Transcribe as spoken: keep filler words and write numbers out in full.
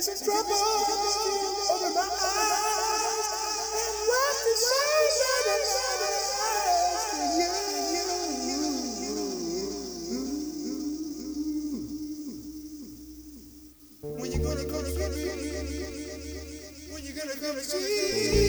some trouble over my eyes. And what to say that it's when you gonna come to see me? When you gonna come to see me?